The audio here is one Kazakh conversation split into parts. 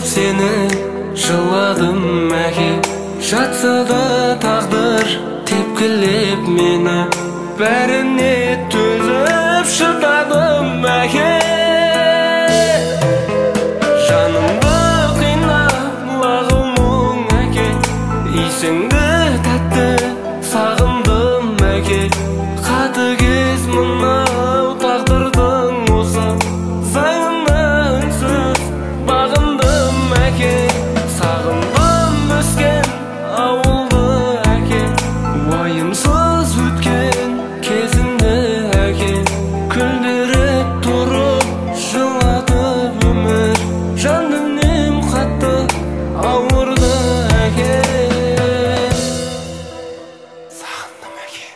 seni жыладым әке. Жатса да тағдыр тепкілеп мені, бәріне төзіп шыдадым әке. Жанымды қинап мұң әке, исіңді тәтті сағындым әке. Қатыгез мынау тағдырдың осы заңына үнсіз бағындым әке. Сағындым өскен ауылды әке, уайымсыз өткен кезімді әке. Күлдіріп тұрып жылатып өмір, жан дүнием қатты ауырды әке. Сағындым әке.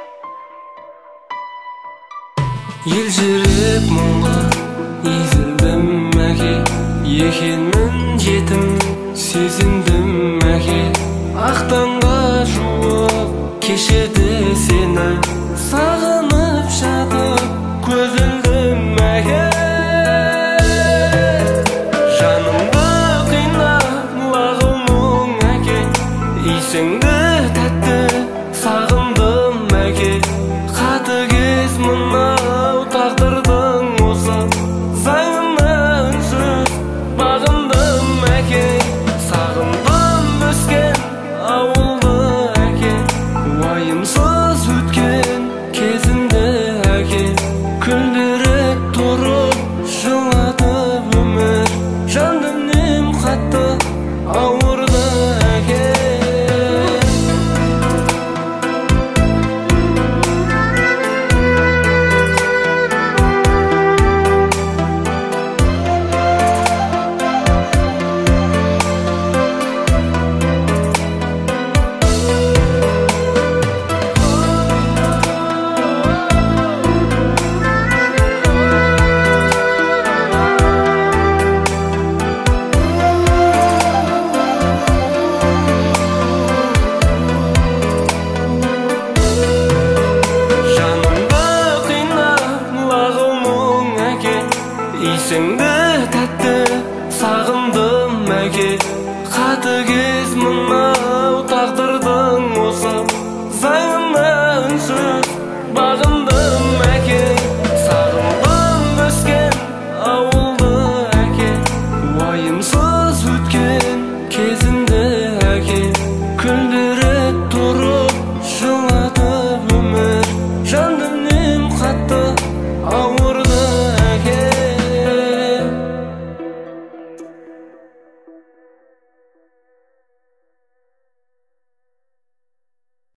Елжіреп мұңға езілдім әке, екенмін жетім сезіндім әке. Ақтанға жуық кешеді сені, сағынып жатып көз ілдім әке. Жанымды қинап мұң әке, исіңді тәтті сағындым әке. Қатыгез мынау